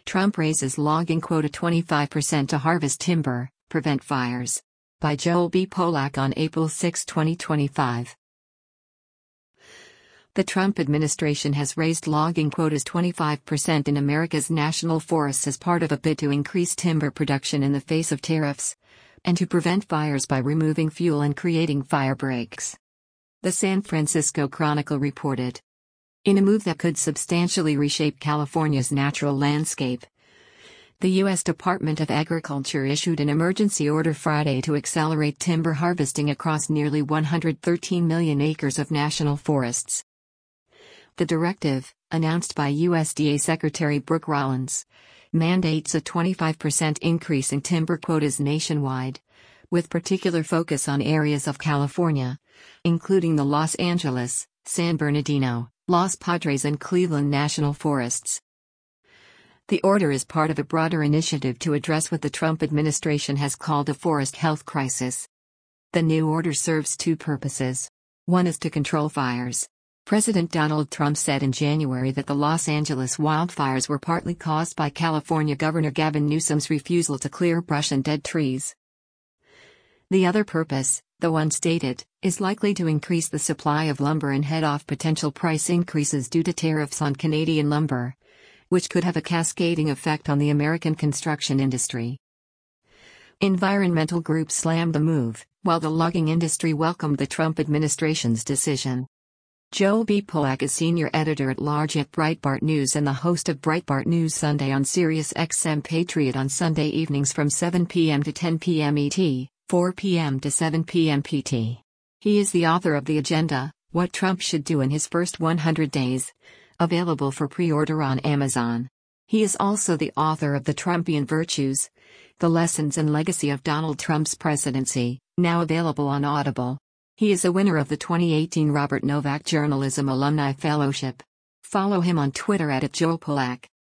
Trump raises logging quota 25% to harvest timber, prevent fires. By Joel B. Polak on April 6, 2025. The Trump administration has raised logging quotas 25% in America's national forests as part of a bid to increase timber production in the face of tariffs, and to prevent fires by removing fuel and creating fire breaks. The San Francisco Chronicle reported. In a move that could substantially reshape California's natural landscape, the U.S. Department of Agriculture issued an emergency order Friday to accelerate timber harvesting across nearly 113 million acres of national forests. The directive, announced by USDA Secretary Brooke Rollins, mandates a 25% increase in timber quotas nationwide, with particular focus on areas of California, including the Los Angeles, San Bernardino, Los Padres and Cleveland National Forests. The order is part of a broader initiative to address what the Trump administration has called a forest health crisis. The new order serves two purposes. One is to control fires. President Donald Trump said in January that the Los Angeles wildfires were partly caused by California Governor Gavin Newsom's refusal to clear brush and dead trees. The other purpose, though unstated, is likely to increase the supply of lumber and head off potential price increases due to tariffs on Canadian lumber, which could have a cascading effect on the American construction industry. Environmental groups slammed the move, while the logging industry welcomed the Trump administration's decision. Joel B. Polak is senior editor-at-large at Breitbart News and the host of Breitbart News Sunday on Sirius XM Patriot on Sunday evenings from 7 p.m. to 10 p.m. ET, 4 p.m. to 7 p.m. PT. He is the author of The Agenda, What Trump Should Do in His First 100 Days, available for pre-order on Amazon. He is also the author of The Trumpian Virtues, The Lessons and Legacy of Donald Trump's Presidency, now available on Audible. He is a winner of the 2018 Robert Novak Journalism Alumni Fellowship. Follow him on Twitter @JoelPolak.